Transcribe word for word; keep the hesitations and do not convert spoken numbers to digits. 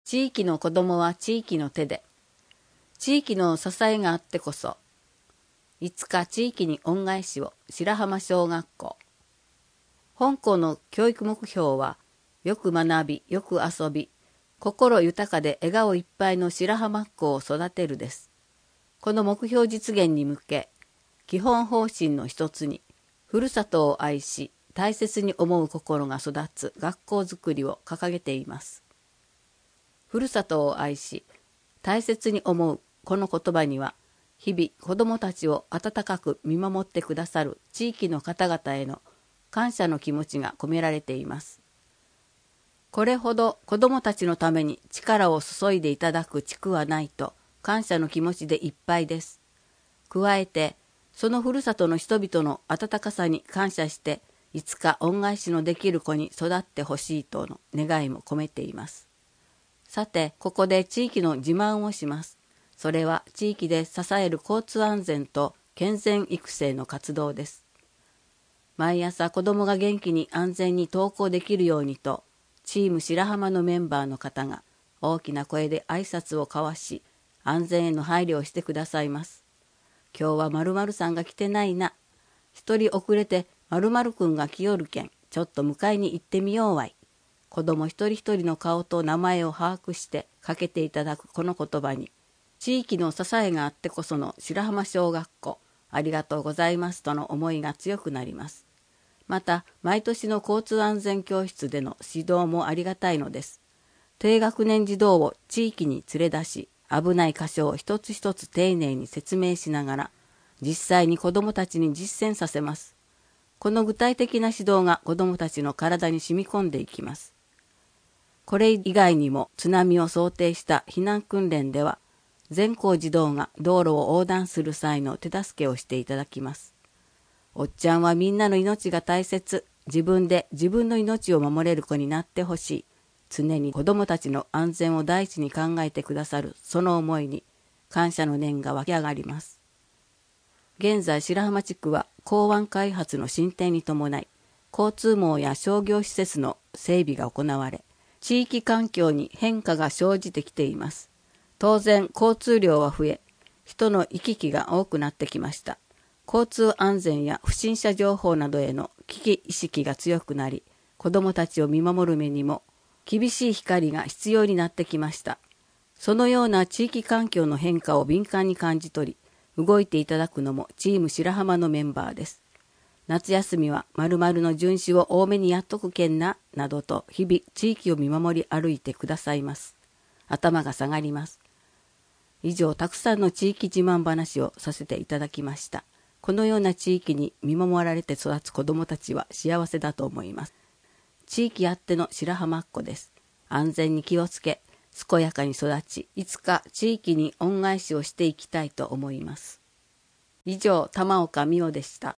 地域の子どもは地域の手で、地域の支えがあってこそ、いつか地域に恩返しを。白浜小学校。本校の教育目標は、よく学び、よく遊び、心豊かで笑顔いっぱいの白浜っ子を育てるです。この目標実現に向け、基本方針の一つに、ふるさとを愛し、大切に思う心が育つ学校づくりを掲げています。ふるさとを愛し、大切に思うこの言葉には、日々子どもたちを温かく見守ってくださる地域の方々への感謝の気持ちが込められています。これほど子どもたちのために力を注いでいただく地区はないと感謝の気持ちでいっぱいです。加えて、そのふるさとの人々の温かさに感謝して、いつか恩返しのできる子に育ってほしいとの願いも込めています。さて、ここで地域の自慢をします。それは地域で支える交通安全と健全育成の活動です。毎朝子どもが元気に安全に登校できるようにと、チーム白浜のメンバーの方が大きな声で挨拶を交わし、安全への配慮をしてくださいます。今日は〇〇さんが来てないな。一人遅れて〇〇くんが来よるけん、ちょっと迎えに行ってみようわい。子供一人一人の顔と名前を把握してかけていただくこの言葉に、地域の支えがあってこその白浜小学校、ありがとうございますとの思いが強くなります。また、毎年の交通安全教室での指導もありがたいのです。低学年児童を地域に連れ出し、危ない箇所を一つ一つ丁寧に説明しながら、実際に子どもたちに実践させます。この具体的な指導が子どもたちの体に染み込んでいきます。これ以外にも津波を想定した避難訓練では、全校児童が道路を横断する際の手助けをしていただきます。おっちゃんはみんなの命が大切、自分で自分の命を守れる子になってほしい。常に子どもたちの安全を第一に考えてくださるその思いに感謝の念が湧き上がります。現在白浜地区は港湾開発の進展に伴い、交通網や商業施設の整備が行われ、地域環境に変化が生じてきています。当然交通量は増え、人の行き来が多くなってきました。交通安全や不審者情報などへの危機意識が強くなり、子どもたちを見守る目にも厳しい光が必要になってきました。そのような地域環境の変化を敏感に感じ取り、動いていただくのもチーム白浜のメンバーです。夏休みは〇〇の巡視を多めにやっとくけんな、などと日々地域を見守り歩いてくださいます。頭が下がります。以上、たくさんの地域自慢話をさせていただきました。このような地域に見守られて育つ子どもたちは幸せだと思います。地域あっての白浜っ子です。安全に気をつけ、健やかに育ち、いつか地域に恩返しをしていきたいと思います。以上、玉岡美代でした。